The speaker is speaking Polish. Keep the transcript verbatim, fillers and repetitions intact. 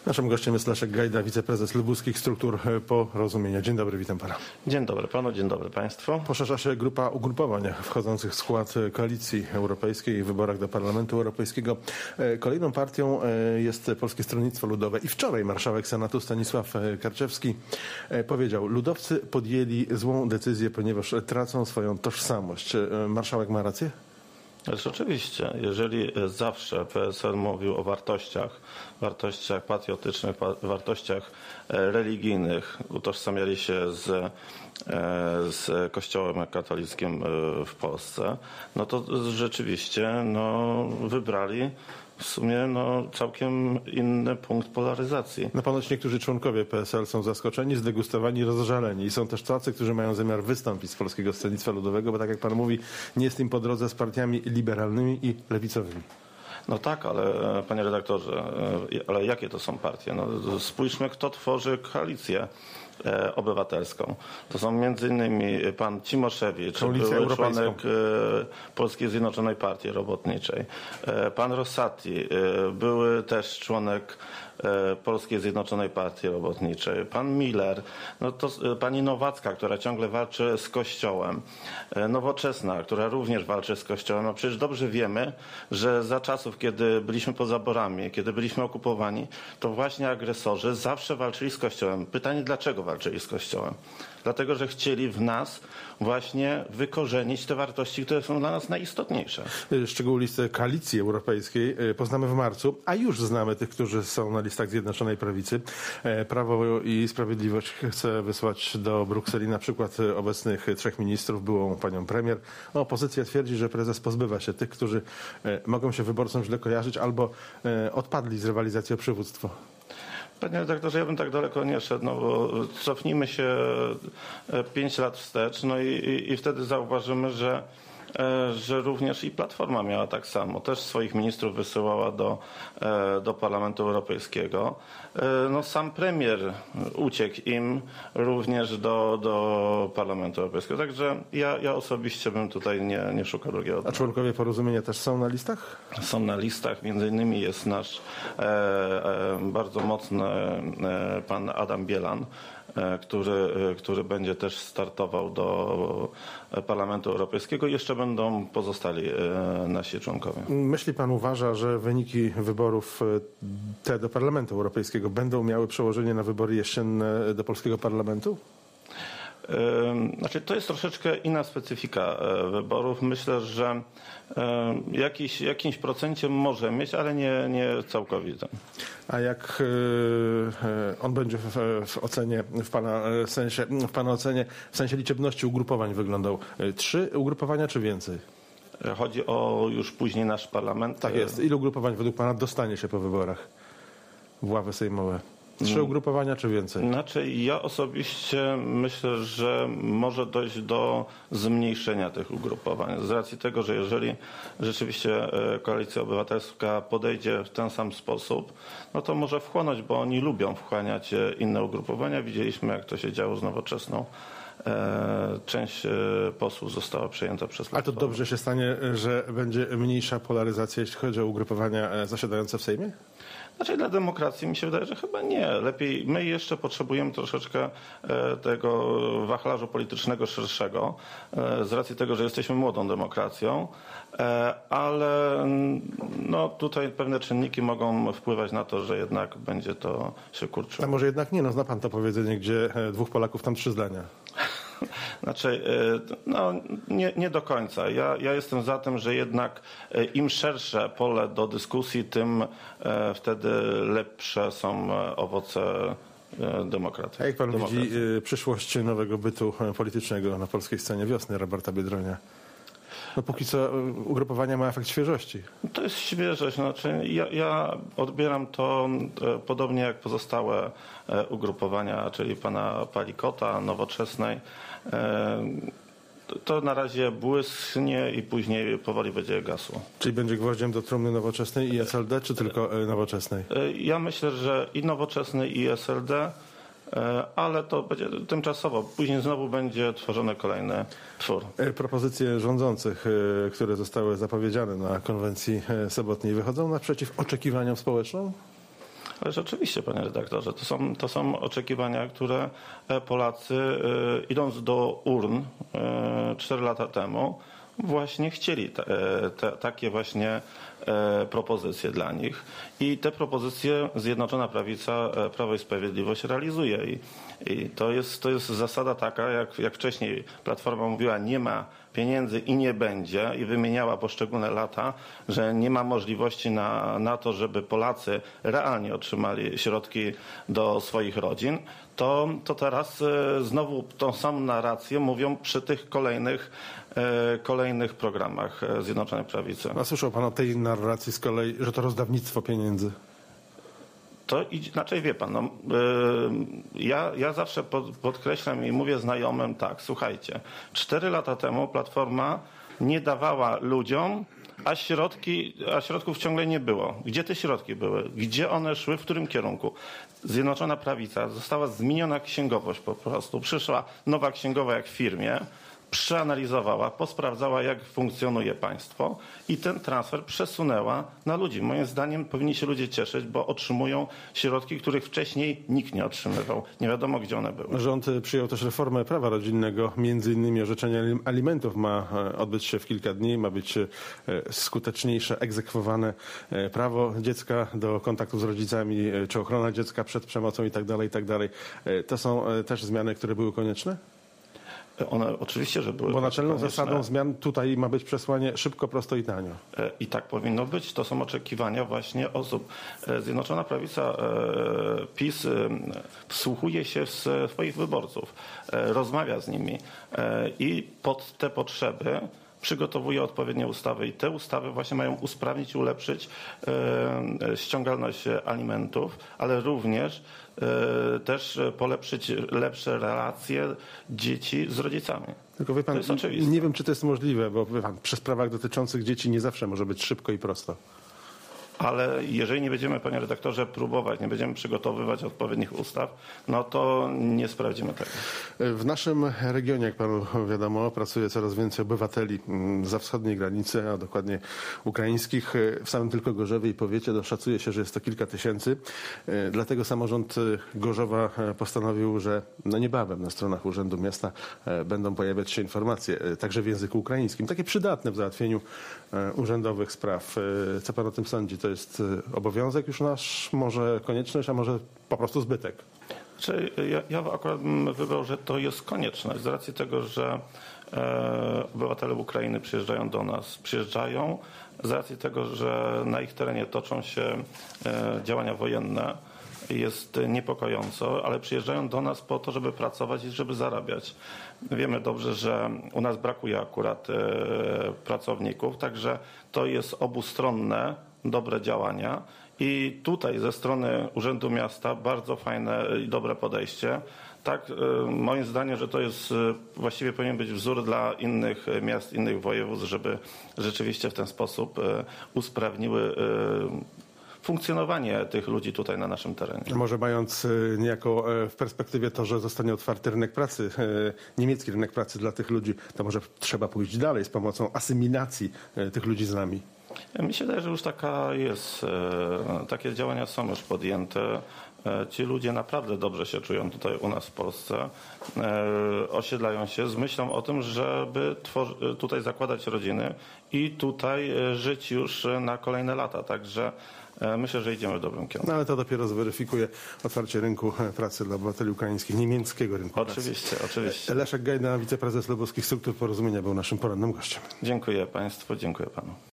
Naszym gościem jest Leszek Gajda, wiceprezes lubuskich struktur Porozumienia. Dzień dobry, witam pana. Dzień dobry panu, dzień dobry państwu. Poszerza się grupa ugrupowań wchodzących w skład Koalicji Europejskiej w wyborach do Parlamentu Europejskiego. Kolejną partią jest Polskie Stronnictwo Ludowe i wczoraj marszałek Senatu Stanisław Karczewski powiedział: ludowcy podjęli złą decyzję, ponieważ tracą swoją tożsamość. Marszałek ma rację? Ależ oczywiście, jeżeli zawsze P S L mówił o wartościach, wartościach patriotycznych, wartościach religijnych, utożsamiali się z, z Kościołem katolickim w Polsce, no to rzeczywiście no, wybrali w sumie no, całkiem inny punkt polaryzacji. No ponoć niektórzy członkowie P S L są zaskoczeni, zdegustowani, rozżaleni. I są też tacy, którzy mają zamiar wystąpić z Polskiego Stronnictwa Ludowego, bo tak jak pan mówi, nie jest im po drodze z partiami liberalnymi i lewicowymi. No tak, ale panie redaktorze, ale jakie to są partie? No, spójrzmy, kto tworzy koalicję e, obywatelską. To są między innymi pan Cimoszewicz, były członek e, Polskiej Zjednoczonej Partii Robotniczej, e, pan Rosati, e, były też członek e, Polskiej Zjednoczonej Partii Robotniczej, pan Miller, no to e, pani Nowacka, która ciągle walczy z Kościołem, e, Nowoczesna, która również walczy z Kościołem. No przecież dobrze wiemy, że za czasów, kiedy byliśmy pod zaborami, kiedy byliśmy okupowani, to właśnie agresorzy zawsze walczyli z Kościołem. Pytanie, dlaczego walczyli z Kościołem? Dlatego, że chcieli w nas właśnie wykorzenić te wartości, które są dla nas najistotniejsze. Szczegóły listy Koalicji Europejskiej poznamy w marcu, a już znamy tych, którzy są na listach Zjednoczonej Prawicy. Prawo i Sprawiedliwość chce wysłać do Brukseli na przykład obecnych trzech ministrów, byłą panią premier. Opozycja twierdzi, że prezes pozbywa się tych, którzy mogą się wyborcom źle kojarzyć albo odpadli z rywalizacji o przywództwo. Panie redaktorze, ja bym tak daleko nie szedł, no bo cofnijmy się pięć lat wstecz, no i, i, i wtedy zauważymy, że że również i Platforma miała tak samo. Też swoich ministrów wysyłała do, do Parlamentu Europejskiego. No, sam premier uciekł im również do, do Parlamentu Europejskiego. Także ja, ja osobiście bym tutaj nie, nie szukał drugiego. A członkowie Porozumienia też są na listach? Są na listach. Między innymi jest nasz e, e, bardzo mocny e, pan Adam Bielan, Który, który będzie też startował do Parlamentu Europejskiego i jeszcze będą pozostali nasi członkowie. Myśli pan, uważa, że wyniki wyborów te do Parlamentu Europejskiego będą miały przełożenie na wybory jesienne do polskiego parlamentu? Znaczy, to jest troszeczkę inna specyfika wyborów. Myślę, że jakiś, jakimś procencie może mieć, ale nie, nie całkowitym. A jak on będzie w, w ocenie, w pana sensie, w pana ocenie, w sensie liczebności ugrupowań wyglądał? Trzy ugrupowania czy więcej? Chodzi o już później nasz parlament? Tak jest. Ilu ugrupowań według pana dostanie się po wyborach w ławy sejmowe? Trzy ugrupowania czy więcej? Znaczy, ja osobiście myślę, że może dojść do zmniejszenia tych ugrupowań. Z racji tego, że jeżeli rzeczywiście Koalicja Obywatelska podejdzie w ten sam sposób, no to może wchłonąć, bo oni lubią wchłaniać inne ugrupowania. Widzieliśmy, jak to się działo z Nowoczesną. Część posłów została przejęta przez Platformę. A to dobrze się stanie, że będzie mniejsza polaryzacja, jeśli chodzi o ugrupowania zasiadające w Sejmie? Znaczy, dla demokracji mi się wydaje, że chyba nie. Lepiej, my jeszcze potrzebujemy troszeczkę tego wachlarzu politycznego szerszego, z racji tego, że jesteśmy młodą demokracją, ale no, tutaj pewne czynniki mogą wpływać na to, że jednak będzie to się kurczyło. A może jednak nie? No, zna pan to powiedzenie, gdzie dwóch Polaków, tam trzy zdania. Znaczy, no nie, nie do końca. Ja, ja jestem za tym, że jednak im szersze pole do dyskusji, tym wtedy lepsze są owoce demokracji. A jak pan demokracji. widzi przyszłość nowego bytu politycznego na polskiej scenie wiosny Roberta Biedronia? No póki co ugrupowania ma efekt świeżości. To jest świeżość. Znaczy, ja, ja odbieram to e, podobnie jak pozostałe e, ugrupowania, czyli pana Palikota, Nowoczesnej. E, to na razie błysknie i później powoli będzie gasło. Czyli będzie gwoździem do trumny Nowoczesnej i S L D, czy tylko e, Nowoczesnej? E, ja myślę, że i Nowoczesnej, i S L D, ale to będzie tymczasowo. Później znowu będzie tworzony kolejny twór. Propozycje rządzących, które zostały zapowiedziane na konwencji sobotniej, wychodzą naprzeciw oczekiwaniom społecznym? Ale rzeczywiście, panie redaktorze, to są, to są oczekiwania, które Polacy e, idąc do urn cztery lata temu właśnie chcieli te, te, takie właśnie e, propozycje dla nich. I te propozycje Zjednoczona Prawica, Prawo i Sprawiedliwość realizuje. I, i to, jest, to jest zasada taka, jak, jak wcześniej Platforma mówiła, nie ma pieniędzy i nie będzie i wymieniała poszczególne lata, że nie ma możliwości na, na to, żeby Polacy realnie otrzymali środki do swoich rodzin, to, to teraz e, znowu tą samą narrację mówią przy tych kolejnych, e, kolejnych programach Zjednoczonej Prawicy. A słyszał pan o tej narracji z kolei, że to rozdawnictwo pieniędzy? To inaczej wie pan, no, yy, ja, ja zawsze pod, podkreślam i mówię znajomym tak, słuchajcie, cztery lata temu Platforma nie dawała ludziom, a, środki, a środków ciągle nie było. Gdzie te środki były? Gdzie one szły? W którym kierunku? Zjednoczona Prawica, została zmieniona księgowość po prostu. Przyszła nowa księgowa jak w firmie, przeanalizowała, posprawdzała, jak funkcjonuje państwo i ten transfer przesunęła na ludzi. Moim zdaniem powinni się ludzie cieszyć, bo otrzymują środki, których wcześniej nikt nie otrzymywał. Nie wiadomo, gdzie one były. Rząd przyjął też reformę prawa rodzinnego. Między innymi orzeczenie alimentów ma odbyć się w kilka dni. Ma być skuteczniejsze, egzekwowane prawo dziecka do kontaktu z rodzicami, czy ochrona dziecka przed przemocą i tak dalej, i tak dalej. To są też zmiany, które były konieczne? One oczywiście, że były Bo naczelną konieczne. zasadą zmian tutaj ma być przesłanie szybko, prosto i tanio. I tak powinno być. To są oczekiwania właśnie osób. Zjednoczona Prawica, PiS wsłuchuje się w swoich wyborców, rozmawia z nimi i pod te potrzeby przygotowuje odpowiednie ustawy i te ustawy właśnie mają usprawnić i ulepszyć e, ściągalność alimentów, ale również e, też polepszyć lepsze relacje dzieci z rodzicami. Tylko wie pan, to jest oczywiste. Nie wiem, czy to jest możliwe, bo wie pan, przy sprawach dotyczących dzieci nie zawsze może być szybko i prosto. Ale jeżeli nie będziemy, panie redaktorze, próbować, nie będziemy przygotowywać odpowiednich ustaw, no to nie sprawdzimy tego. W naszym regionie, jak panu wiadomo, pracuje coraz więcej obywateli za wschodniej granicy, a dokładnie ukraińskich. W samym tylko Gorzowie i powiecie doszacuje się, że jest to kilka tysięcy. Dlatego samorząd Gorzowa postanowił, że no niebawem na stronach Urzędu Miasta będą pojawiać się informacje, także w języku ukraińskim, takie przydatne w załatwieniu urzędowych spraw. Co pan o tym sądzi? To jest obowiązek już nasz, może konieczność, a może po prostu zbytek? Znaczy, ja, ja akurat bym wybrał, że to jest konieczność z racji tego, że e, obywatele Ukrainy przyjeżdżają do nas, przyjeżdżają z racji tego, że na ich terenie toczą się e, działania wojenne. Jest niepokojąco, ale przyjeżdżają do nas po to, żeby pracować i żeby zarabiać. Wiemy dobrze, że u nas brakuje akurat e, pracowników, także to jest obustronne, dobre działania i tutaj ze strony Urzędu Miasta bardzo fajne i dobre podejście. Tak, moim zdaniem, że to jest, właściwie powinien być wzór dla innych miast, innych województw, żeby rzeczywiście w ten sposób usprawniły funkcjonowanie tych ludzi tutaj na naszym terenie. Może mając niejako w perspektywie to, że zostanie otwarty rynek pracy, niemiecki rynek pracy dla tych ludzi, to może trzeba pójść dalej z pomocą asymilacji tych ludzi z nami. Mi się wydaje, że już taka jest, takie działania są już podjęte. Ci ludzie naprawdę dobrze się czują tutaj u nas w Polsce. Osiedlają się z myślą o tym, żeby tutaj zakładać rodziny i tutaj żyć już na kolejne lata. Także myślę, że idziemy w dobrym kierunku. No ale to dopiero zweryfikuje otwarcie rynku pracy dla obywateli ukraińskich, niemieckiego rynku oczywiście, pracy. Oczywiście, Leszek Gajda, wiceprezes Lubuskich Struktur Porozumienia, był naszym porannym gościem. Dziękuję państwu, dziękuję panu.